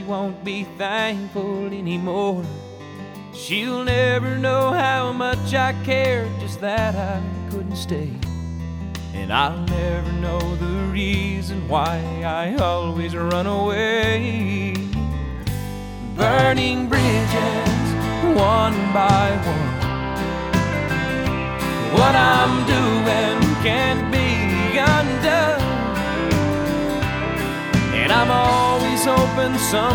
won't be thankful anymore. She'll never know how much I cared, just that I couldn't stay. And I'll never know the reason why I always run away. Burning bridges, one by one. What I'm doing can't be undone. And I'm always hoping